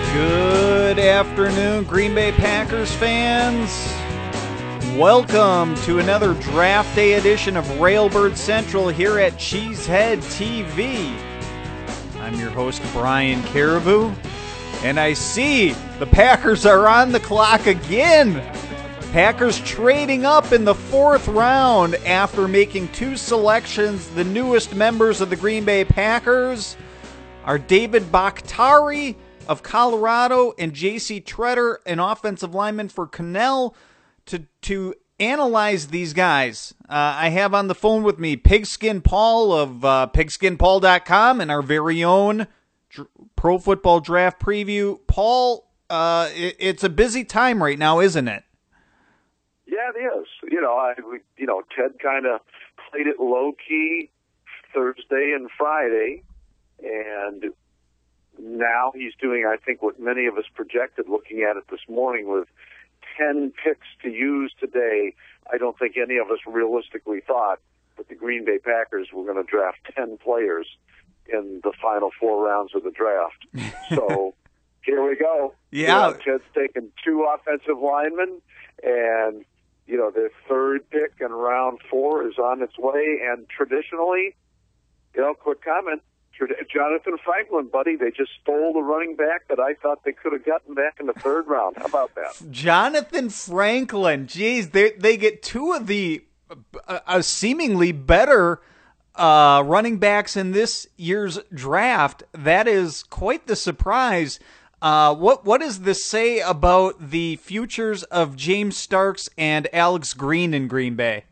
Good afternoon, Green Bay Packers fans. Welcome to another Draft Day edition of Railbird Central here at Cheesehead TV. I'm your host, Brian Caribou, and I see the Packers are on the clock again. Packers trading up in the fourth round after making two selections. The newest members of the Green Bay Packers are David Bakhtiari of Colorado and J.C. Tretter, an offensive lineman for Connell. To analyze these guys, I have on the phone with me Pigskin Paul of pigskinpaul.com and our very own Pro Football Draft Preview. Paul, it's a busy time right now, isn't it? Yeah, it is. Ted kind of played it low-key Thursday and Friday, and now he's doing, I think, what many of us projected looking at it this morning with 10 picks to use today. I don't think any of us realistically thought that the Green Bay Packers were going to draft 10 players in the final four rounds of the draft. So here we go. Yeah. Ted's taken two offensive linemen, and their third pick in round 4 is on its way. And traditionally, quick comment, Jonathan Franklin, buddy, they just stole the running back that I thought they could have gotten back in the third round. How about that? Jonathan Franklin, geez, they get two of the seemingly better running backs in this year's draft. That is quite the surprise. What does this say about the futures of James Starks and Alex Green in Green Bay?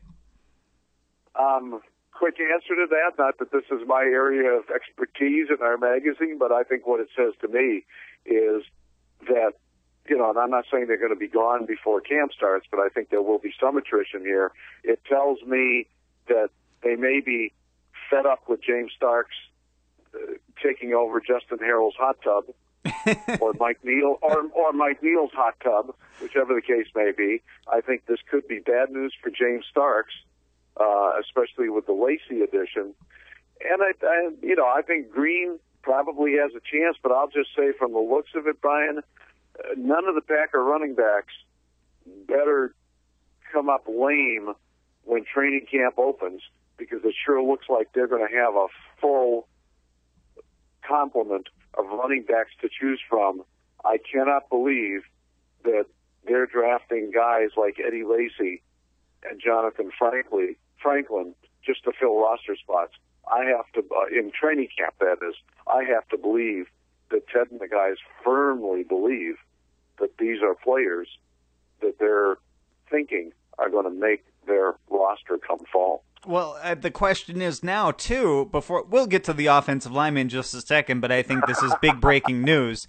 Quick answer to that, not that this is my area of expertise in our magazine, but I think what it says to me is that, and I'm not saying they're going to be gone before camp starts, but I think there will be some attrition here. It tells me that they may be fed up with James Starks taking over Justin Harrell's hot tub, or Mike Neal, or Mike Neal's hot tub, whichever the case may be. I think this could be bad news for James Starks, especially with the Lacey edition. And I think Green probably has a chance, but I'll just say from the looks of it, Brian, none of the Packer running backs better come up lame when training camp opens, because it sure looks like they're going to have a full complement of running backs to choose from. I cannot believe that they're drafting guys like Eddie Lacy and Jonathan Franklin just to fill roster spots. I have to, in training camp that is, I have to believe that Ted and the guys firmly believe that these are players that they're thinking are going to make their roster come fall. Well, the question is now, too, before we'll get to the offensive lineman in just a second, but I think this is big breaking news.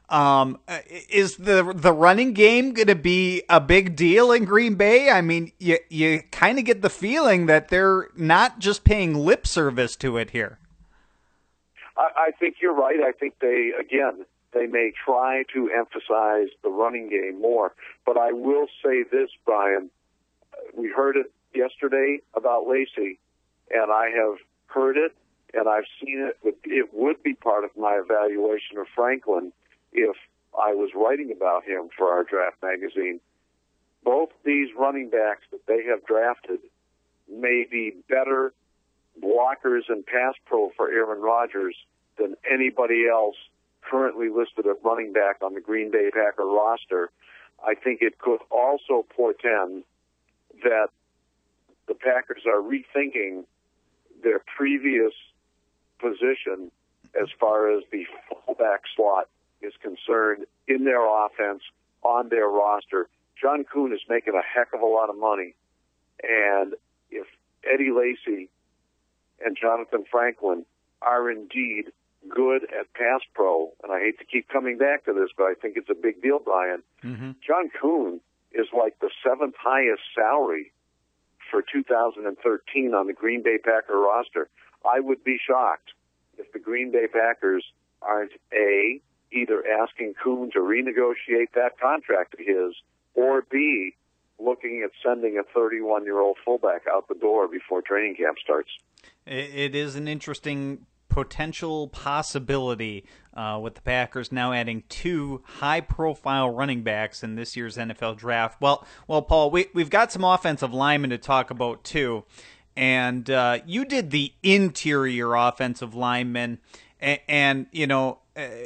Is the running game going to be a big deal in Green Bay? I mean, you kind of get the feeling that they're not just paying lip service to it here. I think you're right. I think they may try to emphasize the running game more. But I will say this, Brian, we heard it yesterday about Lacey, and I have heard it, and I've seen it. It would be part of my evaluation of Franklin if I was writing about him for our draft magazine. Both these running backs that they have drafted may be better blockers and pass pro for Aaron Rodgers than anybody else currently listed at running back on the Green Bay Packer roster. I think it could also portend that the Packers are rethinking their previous position as far as the fullback slot is concerned in their offense, on their roster. John Kuhn is making a heck of a lot of money, and if Eddie Lacy and Jonathan Franklin are indeed good at pass pro, and I hate to keep coming back to this, but I think it's a big deal, Brian. Mm-hmm. John Kuhn is like the 7th highest salary for 2013 on the Green Bay Packer roster. I would be shocked if the Green Bay Packers aren't either asking Kuhn to renegotiate that contract of his, or B, looking at sending a 31-year-old fullback out the door before training camp starts. It is an interesting potential possibility with the Packers now adding 2 high-profile running backs in this year's NFL draft. Well, Paul, we've got some offensive linemen to talk about too, and you did the interior offensive linemen, and you know.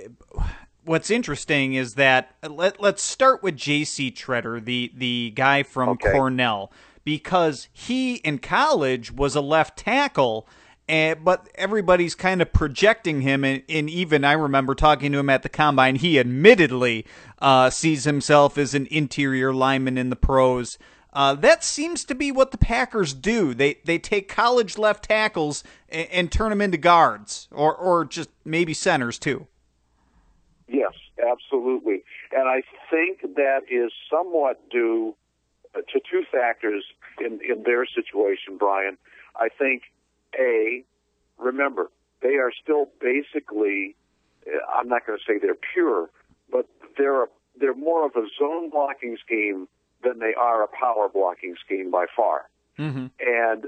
What's interesting is that let's start with J.C. Tretter, the guy from Cornell, because he in college was a left tackle, but everybody's kind of projecting him, and even I remember talking to him at the Combine, he admittedly sees himself as an interior lineman in the pros. That seems to be what the Packers do. They take college left tackles and turn them into guards, or just maybe centers too. Yes, absolutely. And I think that is somewhat due to 2 factors in their situation, Brian. I think, A, remember, they are still basically, I'm not going to say they're pure, but they're more of a zone blocking scheme than they are a power blocking scheme by far. Mm-hmm. And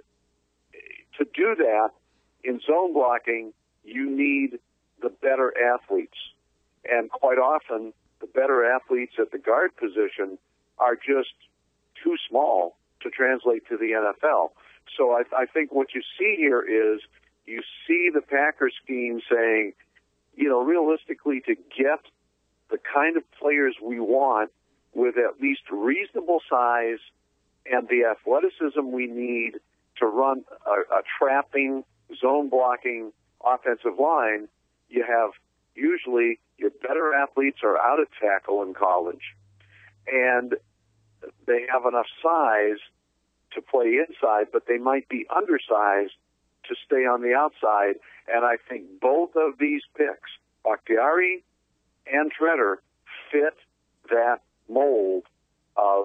to do that, in zone blocking, you need the better athletes. And quite often, the better athletes at the guard position are just too small to translate to the NFL. So I think what you see here is you see the Packers scheme saying, you know, realistically, to get the kind of players we want with at least reasonable size and the athleticism we need to run a trapping, zone blocking offensive line, you have usually your better athletes are out at tackle in college, and they have enough size to play inside, but they might be undersized to stay on the outside. And I think both of these picks, Bakhtiari and Tretter, fit that mold of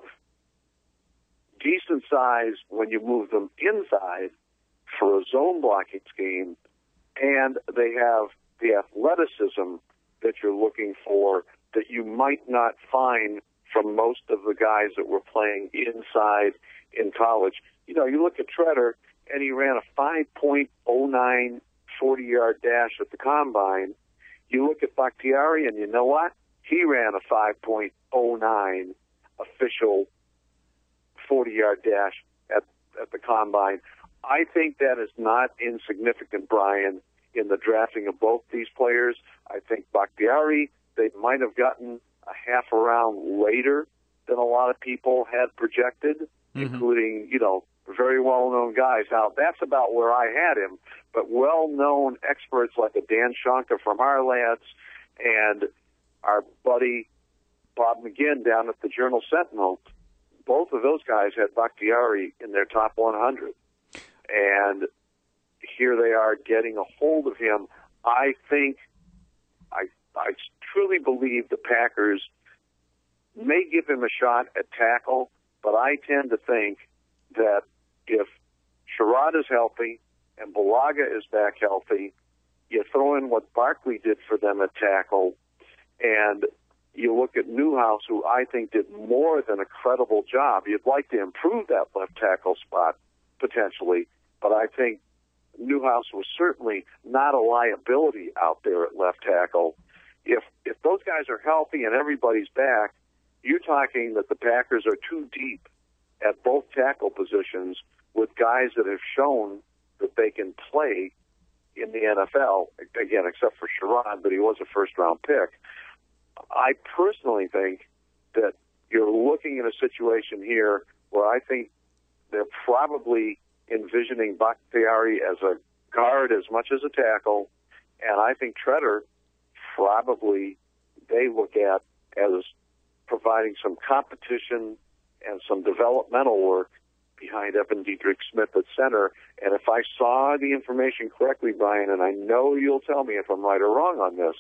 decent size when you move them inside for a zone blocking scheme, and they have the athleticism that you're looking for that you might not find from most of the guys that were playing inside in college. You know, you look at Tretter, and he ran a 5.09 40-yard dash at the Combine. You look at Bakhtiari, and you know what? He ran a 5.09 official 40-yard dash at the Combine. I think that is not insignificant, Brian, in the drafting of both these players. I think Bakhtiari, they might have gotten a half a round later than a lot of people had projected, including, you know, very well-known guys. Now, that's about where I had him, but well-known experts like a Dan Shonka from our lads and our buddy Bob McGinn down at the Journal-Sentinel, both of those guys had Bakhtiari in their top 100. And here they are getting a hold of him. I think, I truly believe the Packers may give him a shot at tackle, but I tend to think that if Sherrod is healthy and Bulaga is back healthy, you throw in what Barkley did for them at tackle, and you look at Newhouse, who I think did more than a credible job. You'd like to improve that left tackle spot, potentially, but I think Newhouse was certainly not a liability out there at left tackle. If those guys are healthy and everybody's back, you're talking that the Packers are too deep at both tackle positions with guys that have shown that they can play in the NFL, again, except for Sherrod, but he was a first-round pick. I personally think that you're looking at a situation here where I think they're probably envisioning Bakhtiari as a guard as much as a tackle, and I think Tretter probably they look at as providing some competition and some developmental work behind Evan Dietrich Smith at center. And if I saw the information correctly, Brian, and I know you'll tell me if I'm right or wrong on this,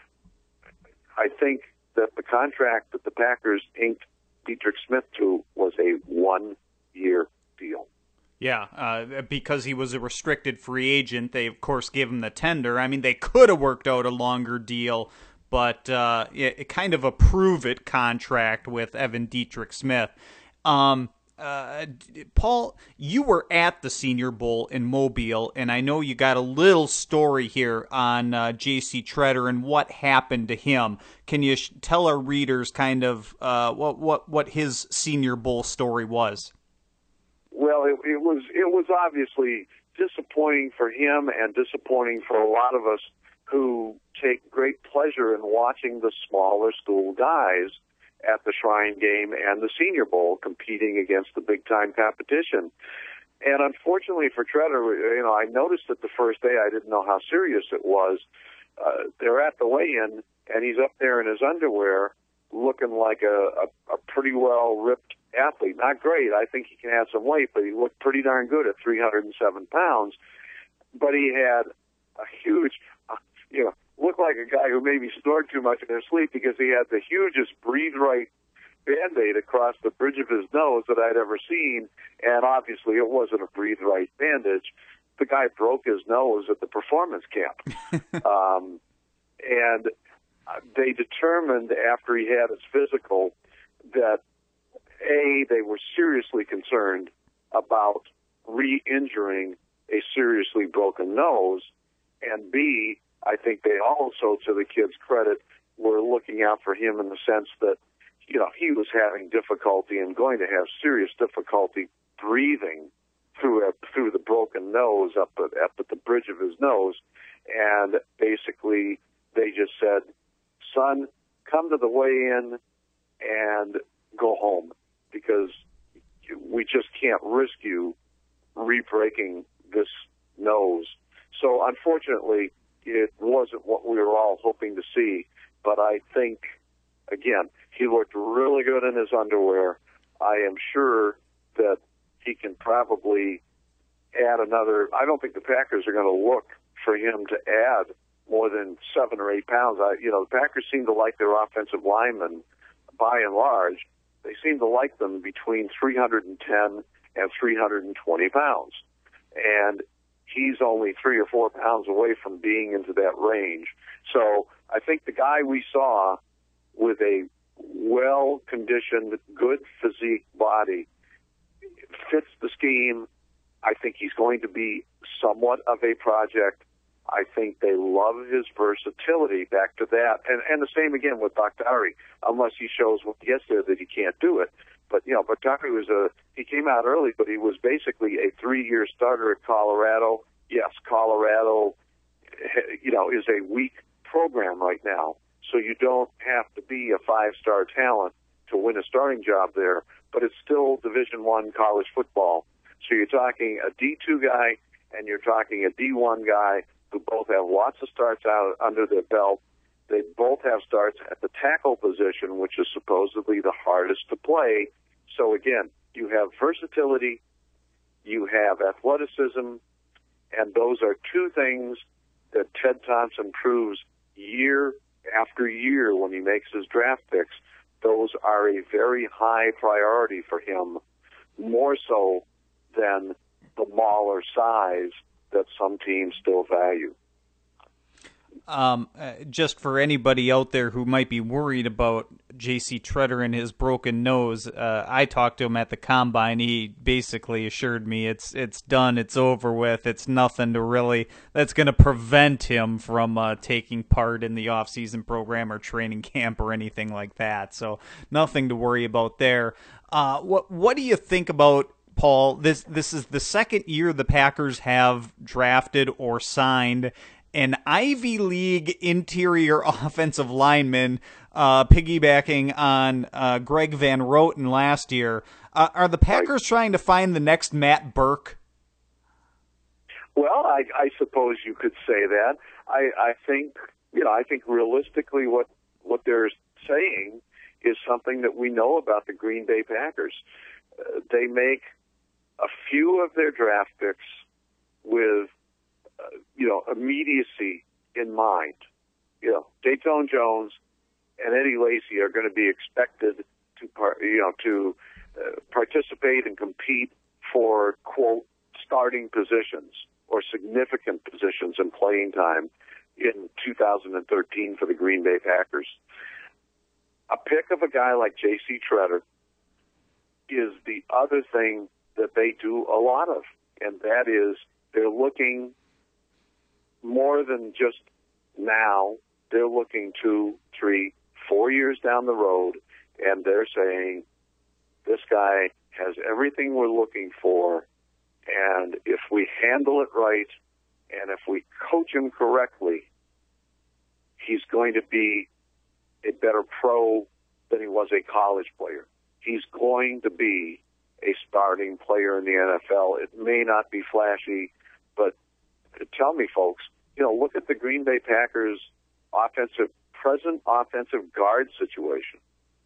I think that the contract that the Packers inked Dietrich Smith to was a 1-year deal. Yeah, because he was a restricted free agent, they, of course, gave him the tender. I mean, they could have worked out a longer deal, but it kind of a prove-it contract with Evan Dietrich Smith. Paul, you were at the Senior Bowl in Mobile, and I know you got a little story here on J.C. Tretter and what happened to him. Can you tell our readers kind of what his Senior Bowl story was? Well, it was obviously disappointing for him and disappointing for a lot of us who take great pleasure in watching the smaller school guys at the Shrine Game and the Senior Bowl competing against the big-time competition. And unfortunately for Tretter, I noticed it the first day. I didn't know how serious it was. They're at the weigh-in, and he's up there in his underwear looking like a pretty well-ripped athlete. Not great. I think he can add some weight, but he looked pretty darn good at 307 pounds. But he had a huge, looked like a guy who maybe snored too much in his sleep because he had the hugest Breathe Right Band-Aid across the bridge of his nose that I'd ever seen, and obviously it wasn't a Breathe Right bandage. The guy broke his nose at the performance camp. And they determined after he had his physical that, A, they were seriously concerned about re-injuring a seriously broken nose, and B, I think they also, to the kid's credit, were looking out for him in the sense that, he was having difficulty and going to have serious difficulty breathing through the broken nose up at the bridge of his nose. And basically, they just said, son, come to the weigh-in and go home because we just can't risk you re-breaking this nose. So unfortunately, it wasn't what we were all hoping to see, but I think, again, he looked really good in his underwear. I am sure that he can probably add another. I don't think the Packers are going to look for him to add more than 7 or 8 pounds. The Packers seem to like their offensive linemen, by and large. They seem to like them between 310 and 320 pounds. And he's only 3 or 4 pounds away from being into that range. So I think the guy we saw with a well-conditioned, good physique body fits the scheme. I think he's going to be somewhat of a project. I think they love his versatility, back to that. And the same again with Bakhtiari, unless he shows when he gets there that he can't do it. But, Bakhtiari he came out early, but he was basically a 3-year starter at Colorado. Yes, Colorado, is a weak program right now, so you don't have to be a 5-star talent to win a starting job there, but it's still Division I college football. So you're talking a D2 guy and you're talking a D1 guy who both have lots of starts out under their belt. They both have starts at the tackle position, which is supposedly the hardest to play. So again, you have versatility, you have athleticism, and those are two things that Ted Thompson proves year after year when he makes his draft picks. Those are a very high priority for him, more so than the mauler size that some teams still value. Just for anybody out there who might be worried about J.C. Tretter and his broken nose, I talked to him at the Combine. He basically assured me it's done, it's over with, it's nothing that's going to prevent him from taking part in the off-season program or training camp or anything like that. So nothing to worry about there. What do you think about, Paul? This is the second year the Packers have drafted or signed an Ivy League interior offensive lineman, piggybacking on Greg Van Roten last year. Are the Packers trying to find the next Matt Burke? Well, I suppose you could say that. I think realistically what they're saying is something that we know about the Green Bay Packers. They make a few of their draft picks with immediacy in mind. Dayton Jones and Eddie Lacy are going to be expected to participate and compete for, quote, starting positions or significant positions in playing time in 2013 for the Green Bay Packers. A pick of a guy like J.C. Tretter is the other thing that they do a lot of, and that is they're looking more than just now. They're looking 2, 3, 4 years down the road, and they're saying, this guy has everything we're looking for, and if we handle it right, and if we coach him correctly, he's going to be a better pro than he was a college player. He's going to be a starting player in the NFL. It may not be flashy, but tell me, folks, look at the Green Bay Packers present offensive guard situation.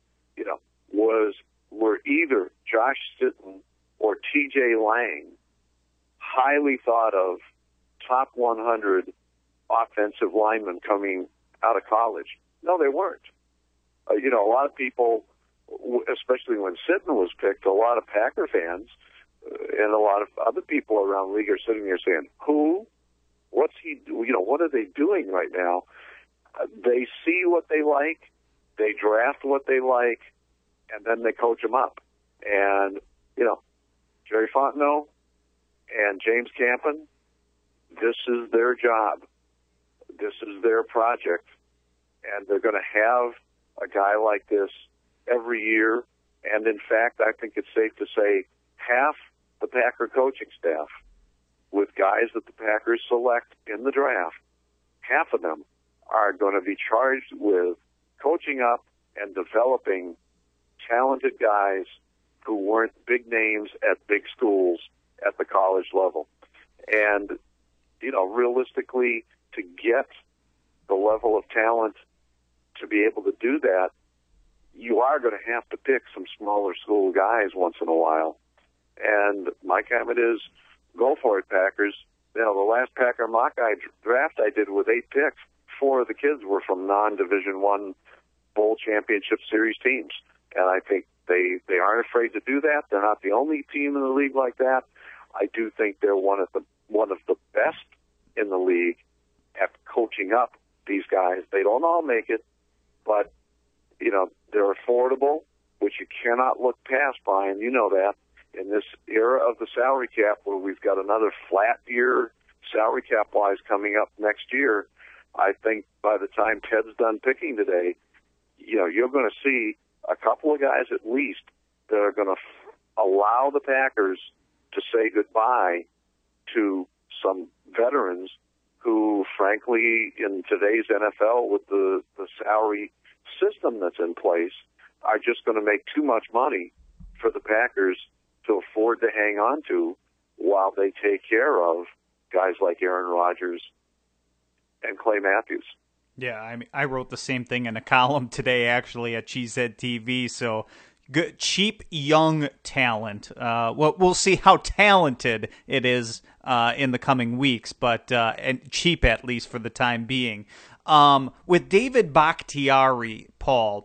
Were either Josh Sitton or T.J. Lang highly thought of top 100 offensive linemen coming out of college? No, they weren't. A lot of people, especially when Sitton was picked, a lot of Packer fans and a lot of other people around the league are sitting there saying, who? What's he? What are they doing right now? They see what they like, they draft what they like, and then they coach them up. And, Jerry Fontenot and James Campen, this is their job. This is their project. And they're going to have a guy like this every year. And, in fact, I think it's safe to say half the Packer coaching staff, with guys that the Packers select in the draft, half of them are going to be charged with coaching up and developing talented guys who weren't big names at big schools at the college level. And, realistically, to get the level of talent to be able to do that, you are going to have to pick some smaller school guys once in a while. And my comment is, go for it, Packers. The last Packer mock draft I did with 8 picks, 4 of the kids were from non-Division I Bowl Championship Series teams. And I think they aren't afraid to do that. They're not the only team in the league like that. I do think they're one of the best in the league at coaching up these guys. They don't all make it, but, they're affordable, which you cannot look past, Brian. You know that. In this era of the salary cap, where we've got another flat year salary cap-wise coming up next year, I think by the time Ted's done picking today, you're going to see a couple of guys at least that are going to allow the Packers to say goodbye to some veterans who, frankly, in today's NFL, with the salary system that's in place, are just going to make too much money for the Packers to afford to hang on to while they take care of guys like Aaron Rodgers and Clay Matthews. Yeah, I wrote the same thing in a column today, actually, at Cheesehead TV. So, good, cheap young talent. We'll see how talented it is in the coming weeks, but and cheap at least for the time being. With David Bakhtiari, Paul,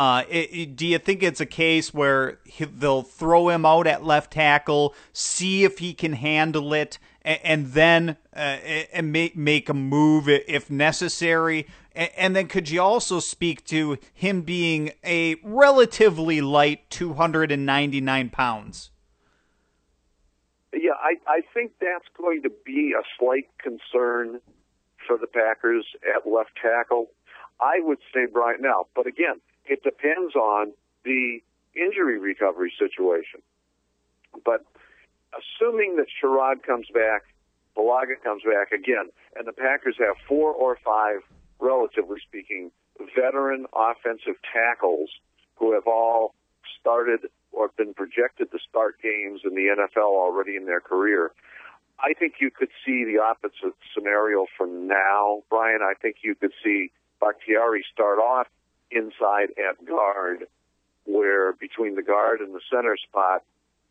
do you think it's a case where they'll throw him out at left tackle, see if he can handle it, and then make a move if necessary? And then could you also speak to him being a relatively light 299 pounds? Yeah, I think that's going to be a slight concern for the Packers at left tackle. I would say right now, but again, it depends on the injury recovery situation. But assuming that Sherrod comes back, Bulaga comes back again, and the Packers have 4 or 5, relatively speaking, veteran offensive tackles who have all started or been projected to start games in the NFL already in their career, I think you could see the opposite scenario for now, Brian. I think you could see Bakhtiari start off inside at guard, where between the guard and the center spot,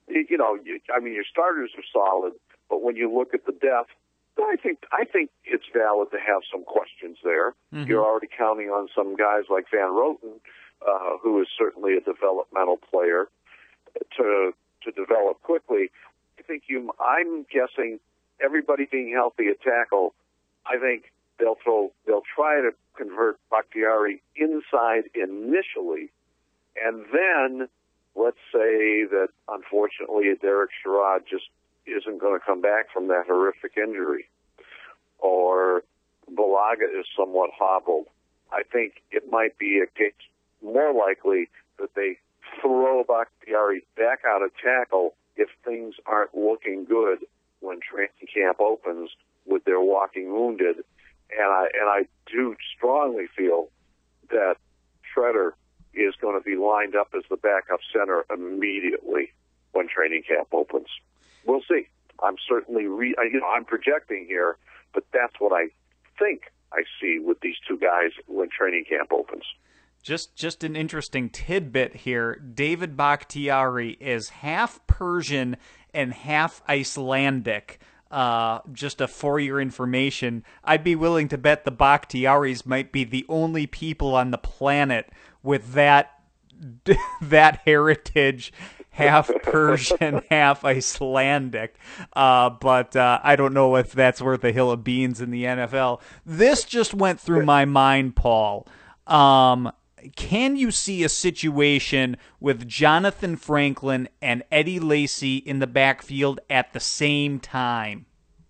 your starters are solid, but when you look at the depth, I think it's valid to have some questions there. Mm-hmm. You're already counting on some guys like Van Roten, who is certainly a developmental player, to develop quickly. I'm guessing everybody being healthy at tackle, I think they'll try to convert Bakhtiari inside initially, and then let's say that unfortunately Derek Sherrod just isn't going to come back from that horrific injury, or Balaga is somewhat hobbled. I think it might be a case more likely that they throw Bakhtiari back out of tackle if things aren't looking good when training camp opens with their walking wounded. And I do strongly feel that Shredder is going to be lined up as the backup center immediately when training camp opens. We'll see. I'm certainly, I'm projecting here, but that's what I think I see with these two guys when training camp opens. Just an interesting tidbit here. David Bakhtiari is half Persian and half Icelandic. Just for your information, I'd be willing to bet the Bakhtiaris might be the only people on the planet with that heritage, half Persian, half Icelandic. But I don't know if that's worth a hill of beans in the NFL. This just went through my mind, Paul. Can you see a situation with Jonathan Franklin and Eddie Lacy in the backfield at the same time?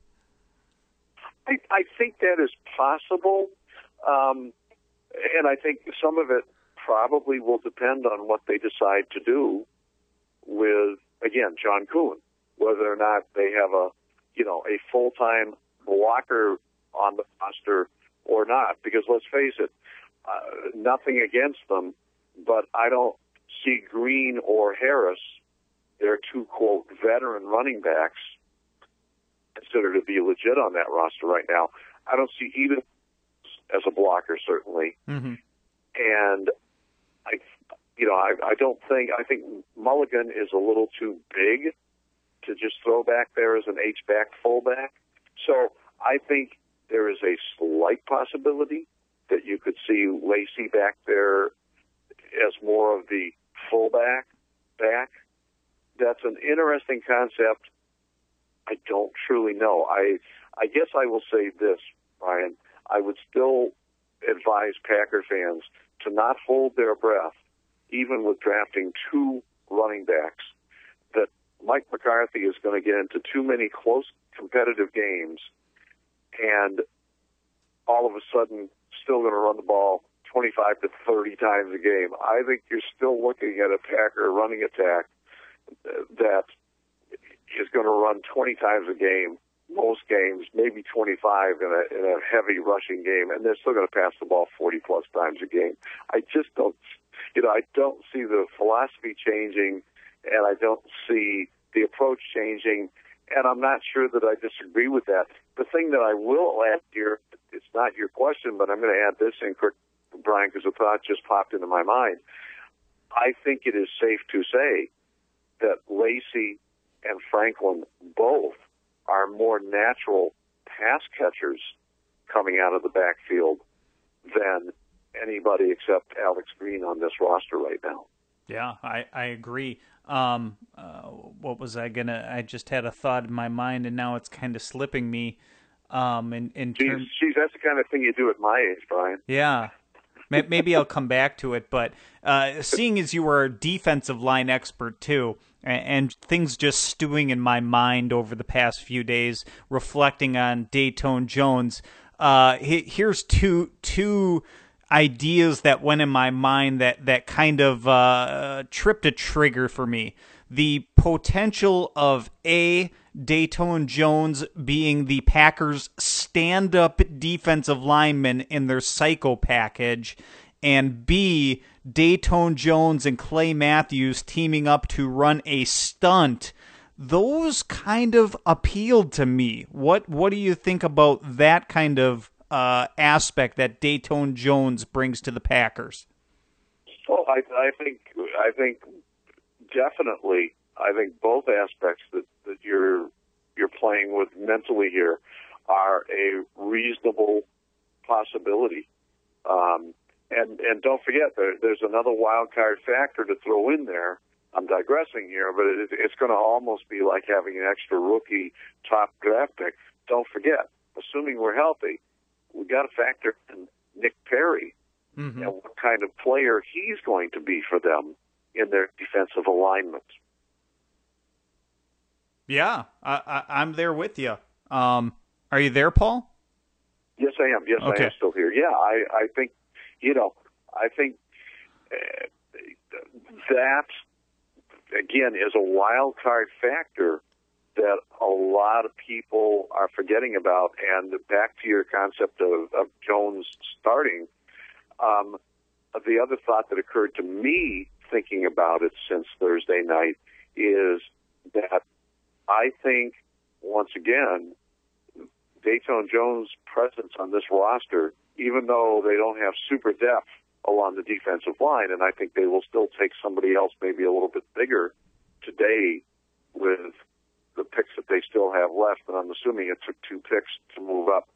I think that is possible, and I think some of it probably will depend on what they decide to do with, again, John Kuhn, whether or not they have a full-time blocker on the roster or not. Because let's face it, nothing against them, but I don't see Green or Harris, their two, quote, veteran running backs, considered to be legit on that roster right now. I don't see either as a blocker, certainly. Mm-hmm. And I think Mulligan is a little too big to just throw back there as an H-back fullback. So I think there is a slight possibility that you could see Lacy back there as more of the fullback back. That's an interesting concept. I don't truly know. I guess I will say this, Brian. I would still advise Packer fans to not hold their breath, even with drafting two running backs, that Mike McCarthy is going to get into too many close competitive games and all of a sudden still going to run the ball 25 to 30 times a game. I think you're still looking at a Packer running attack that is going to run 20 times a game, most games, maybe 25 in a heavy rushing game, and they're still going to pass the ball 40-plus times a game. I just don't, I don't see the philosophy changing, and I don't see the approach changing, and I'm not sure that I disagree with that. The thing that I will add here, it's not your question, but I'm going to add this in quick, Brian, because a thought just popped into my mind. I think it is safe to say that Lacy and Franklin both are more natural pass catchers coming out of the backfield than anybody except Alex Green on this roster right now. Yeah, I agree. What was I gonna? I just had a thought in my mind, and now it's kind of slipping me. Geez, that's the kind of thing you do at my age, Brian. Yeah. Maybe I'll come back to it, but seeing as you were a defensive line expert too, and things just stewing in my mind over the past few days, reflecting on Datone Jones, here's two ideas that went in my mind that kind of tripped a trigger for me. The potential of Datone Jones being the Packers' stand-up defensive lineman in their psycho package, and B, Datone Jones and Clay Matthews teaming up to run a stunt. Those kind of appealed to me. What do you think about that kind of aspect that Datone Jones brings to the Packers? Well, I think definitely. I think both aspects that you're playing with mentally here are a reasonable possibility. And don't forget, there's another wild card factor to throw in there. I'm digressing here, but it's going to almost be like having an extra rookie top draft pick. Don't forget, assuming we're healthy, we got to factor in Nick Perry and what kind of player he's going to be for them in their defensive alignment. Yeah, I'm there with you. Are you there, Paul? Yes, I am. Yes, okay. I am still here. Yeah, I think, I think that, again, is a wild card factor that a lot of people are forgetting about. And back to your concept of Jones starting, the other thought that occurred to me thinking about it since Thursday night is that I think, once again, Datone Jones' presence on this roster, even though they don't have super depth along the defensive line, and I think they will still take somebody else maybe a little bit bigger today with the picks that they still have left, and I'm assuming it took 2 picks to move up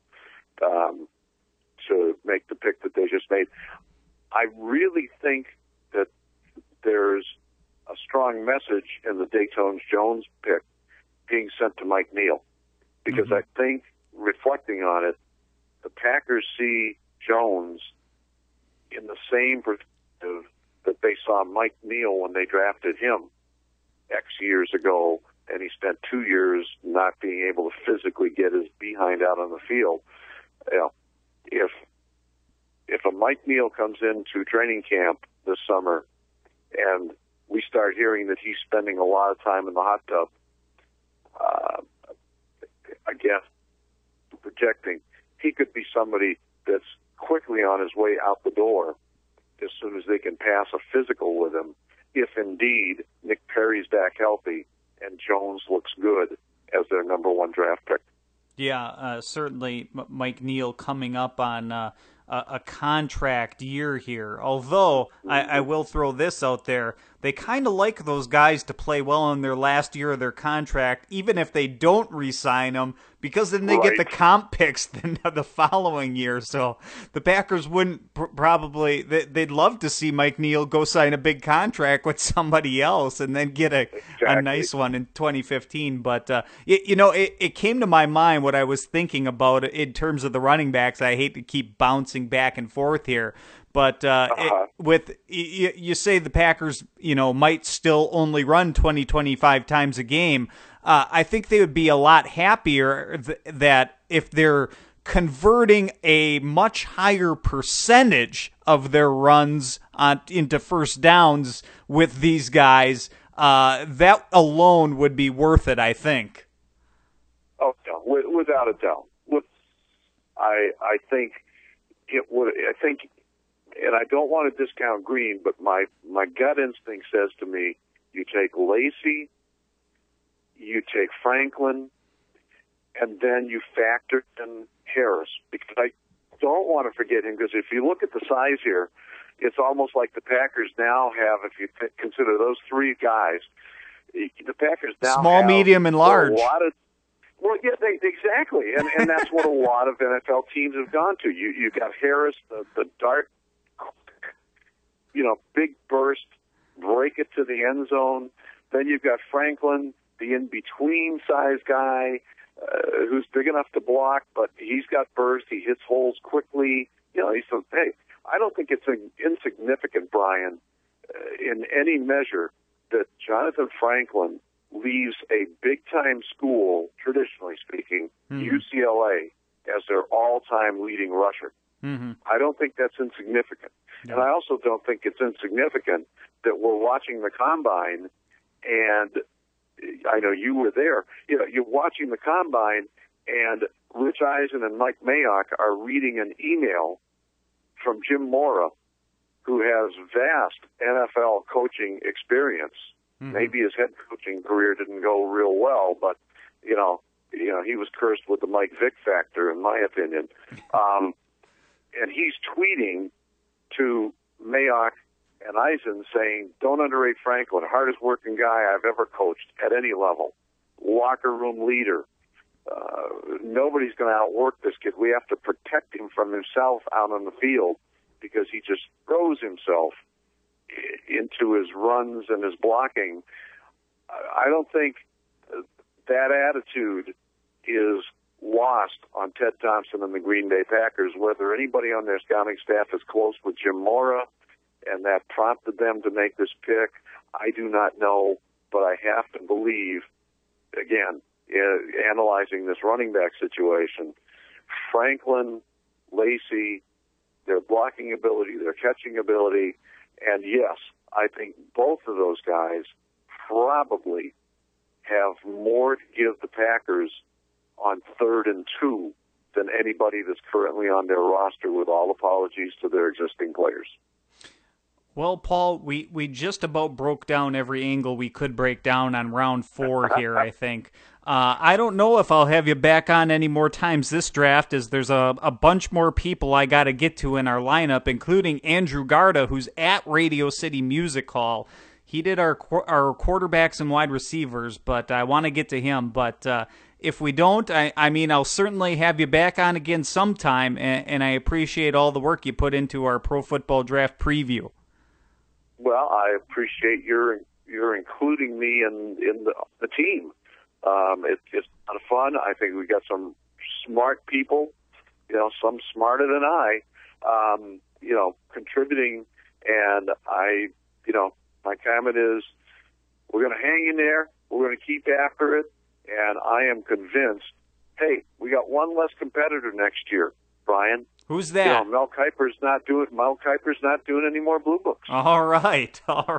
to make the pick that they just made. I really think that there's a strong message in the Datone Jones pick being sent to Mike Neal, because I think, reflecting on it, the Packers see Jones in the same perspective that they saw Mike Neal when they drafted him X years ago, and he spent 2 years not being able to physically get his behind out on the field. You know, if a Mike Neal comes into training camp this summer and we start hearing that he's spending a lot of time in the hot tub, again, projecting, he could be somebody that's quickly on his way out the door as soon as they can pass a physical with him, if indeed Nick Perry's back healthy and Jones looks good as their number 1 draft pick. Yeah, certainly Mike Neal coming up on a contract year here. Although, I will throw this out there, they kind of like those guys to play well in their last year of their contract, even if they don't re-sign them, because then they get the comp picks the following year. So the Packers wouldn't probably, they'd love to see Mike Neal go sign a big contract with somebody else and then get a nice one in 2015. But, it came to my mind what I was thinking about in terms of the running backs. I hate to keep bouncing back and forth here. But you say the Packers, might still only run 20-25 times a game. I think they would be a lot happier that if they're converting a much higher percentage of their runs into first downs with these guys, that alone would be worth it, I think. Oh, no, without a doubt. I think it would. I think. And I don't want to discount Green, but my gut instinct says to me, you take Lacy, you take Franklin, and then you factor in Harris, because I don't want to forget him, because if you look at the size here, it's almost like the Packers now have, if you consider those 3 guys, the Packers now small, have medium, and large. Well, yeah, exactly, and that's what a lot of NFL teams have gone to. You got Harris, the dart, big burst, break it to the end zone. Then you've got Franklin, the in-between size guy, who's big enough to block, but he's got burst. He hits holes quickly. I don't think it's insignificant, Brian, in any measure, that Jonathan Franklin leaves a big-time school, traditionally speaking, UCLA, as their all-time leading rusher. I don't think that's insignificant. And I also don't think it's insignificant that we're watching the Combine, and I know you were there. You're watching the Combine, and Rich Eisen and Mike Mayock are reading an email from Jim Mora, who has vast NFL coaching experience. Maybe his head coaching career didn't go real well, but he was cursed with the Mike Vick factor, in my opinion. And he's tweeting to Mayock and Eisen saying, don't underrate Franklin, hardest working guy I've ever coached at any level, locker room leader. Nobody's going to outwork this kid. We have to protect him from himself out on the field, because he just throws himself into his runs and his blocking. I don't think that attitude is lost on Ted Thompson and the Green Bay Packers, whether anybody on their scouting staff is close with Jim Mora and that prompted them to make this pick, I do not know, but I have to believe, again, analyzing this running back situation, Franklin, Lacy, their blocking ability, their catching ability, and yes, I think both of those guys probably have more to give the Packers on 3rd and 2 than anybody that's currently on their roster, with all apologies to their existing players. Well, Paul, we just about broke down every angle we could break down on round 4 here, I think. I don't know if I'll have you back on any more times this draft, as there's a bunch more people I got to get to in our lineup, including Andrew Garda, who's at Radio City Music Hall. He did our quarterbacks and wide receivers, but I want to get to him. But if we don't, I mean, I'll certainly have you back on again sometime, and I appreciate all the work you put into our Pro Football Draft preview. Well, I appreciate your including me in the team. It's a lot of fun. I think we got some smart people, some smarter than I, contributing. And my comment is, we're going to hang in there. We're going to keep after it. And I am convinced, hey, we got one less competitor next year, Brian. Who's that? Mel Kiper's not doing any more Blue Books. All right.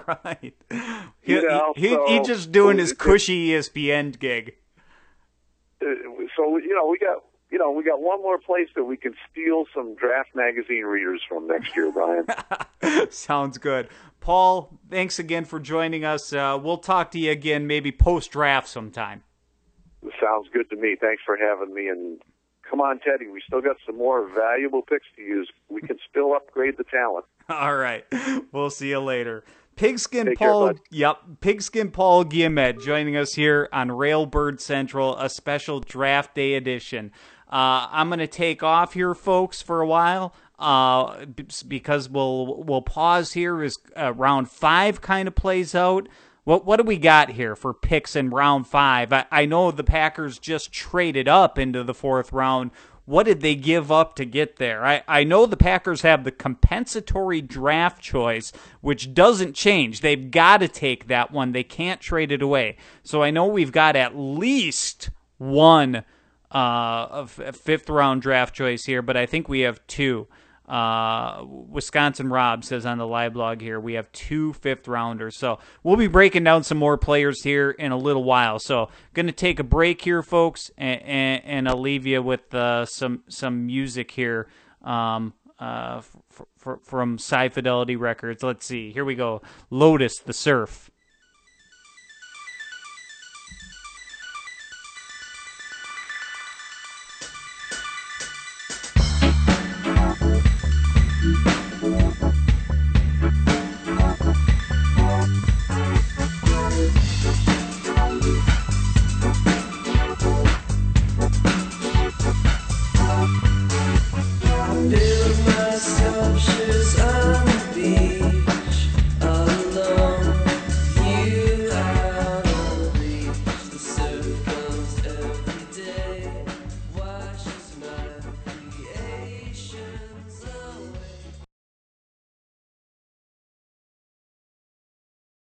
He's just doing his cushy ESPN gig. So we got one more place that we can steal some draft magazine readers from next year, Brian. Sounds good. Paul, thanks again for joining us. We'll talk to you again maybe post-draft sometime. Sounds good to me. Thanks for having me. And come on, Teddy, we still got some more valuable picks to use. We can still upgrade the talent. All right. We'll see you later. Pigskin Paul Guillemette joining us here on Railbird Central, a special draft day edition. I'm going to take off here, folks, for a while, because we'll pause here as round 5 kind of plays out. What do we got here for picks in round 5? I know the Packers just traded up into the 4th round. What did they give up to get there? I know the Packers have the compensatory draft choice, which doesn't change. They've got to take that one. They can't trade it away. So I know we've got at least one of 5th round draft choice here, but I think we have 2. Wisconsin Rob says on the live blog here, we have 2 5th rounders. So we'll be breaking down some more players here in a little while. So going to take a break here, folks, and I'll leave you with some music here from Sci Fidelity Records. Let's see. Here we go. Lotus, The Surf.